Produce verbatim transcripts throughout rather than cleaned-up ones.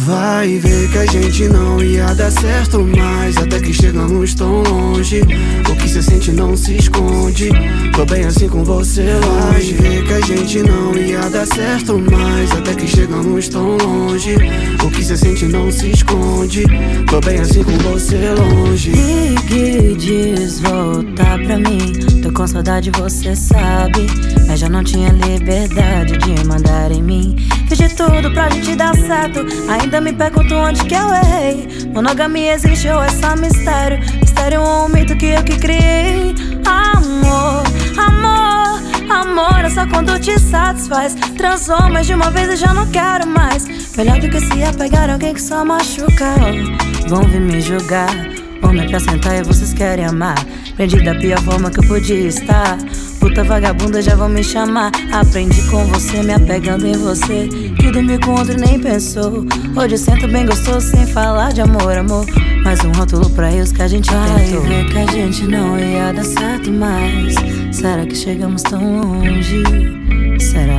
Vai ver que a gente não ia dar certo mais, até que chegamos tão longe. O que cê sente não se esconde, tô bem assim com você. Vai ver que a gente não ia dar certo mais, até que chegamos tão longe. O que cê sente não se esconde, tô bem assim com você longe. Ligue e diz voltar pra mim, tô com saudade você sabe, mas já não tinha liberdade de mandar em mim. Fiz de tudo pra gente dar certo, ainda me pergunto onde que eu errei. Monogamia existe ou é só mistério? Mistério ou um mito que eu que criei? Amor, amor, amor é só quando te satisfaz. Transou mais de uma vez e já não quero mais. Melhor do que se apegar a alguém que só machuca. Oh, vão vir me julgar, homem pra sentar e vocês querem amar. Aprendi da pior forma que eu podia estar. Puta vagabunda já vão me chamar. Aprendi com você, me apegando em você, que dormiu com outro e nem pensou. Hoje eu sento bem gostoso sem falar de amor, amor. Mais um rótulo pra eles que a gente tentou. Vai ver que a gente não ia dar certo mais. Será que chegamos tão longe? Será?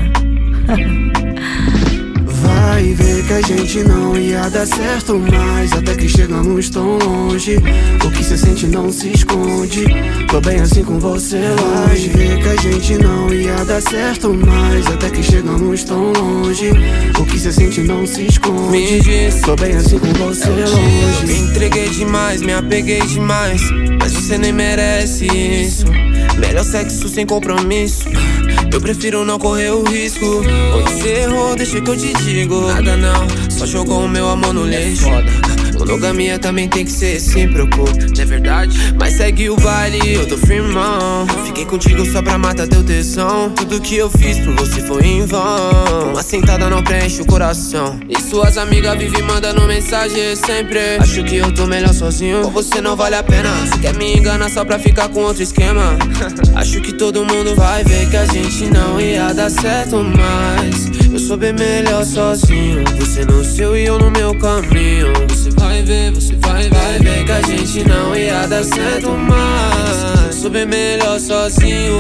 Vai ver que a gente não ia dar certo mais, até que chegamos tão longe. O que cê sente não se esconde, tô bem assim com você. Vai ver que a gente não ia dar certo mais, até que chegamos tão longe. O que cê sente não se esconde, me diz, tô bem assim com você longe. Me entreguei demais, me apeguei demais, mas você nem merece isso. Melhor sexo sem compromisso, eu prefiro não correr o risco. Onde você errou, deixa que eu te digo. Nada não, só jogou o meu amor no lixo. Monogamia também tem que ser recíproco, não é verdade? Mas segue o baile, eu tô firmão. Fiquei contigo só pra matar teu tesão. Tudo que eu fiz por você foi em vão. Uma sentada não preenche o coração, e suas amigas vivem mandando mensagem sempre. Acho que eu tô melhor sozinho, com você não vale a pena. Você quer me enganar só pra ficar com outro esquema. Acho que todo mundo vai ver que a gente não ia dar certo mais. Eu sou bem melhor sozinho, você no seu e eu no meu caminho. Você vai ver, você vai, vai ver que a gente não ia dar certo mais. Eu sou bem melhor sozinho,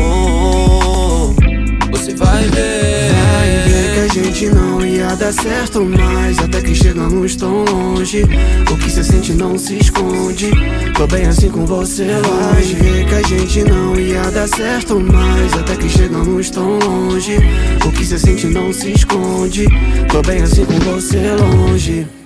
você vai ver. Vai ver que a gente não ia dar certo mais, até que chegamos tão longe. O que cê sente não se esconde, tô bem assim com você. Vai ver que a gente não ia dar certo mais, até que chegamos tão longe. O que cê sente não se esconde, tô bem assim com você longe.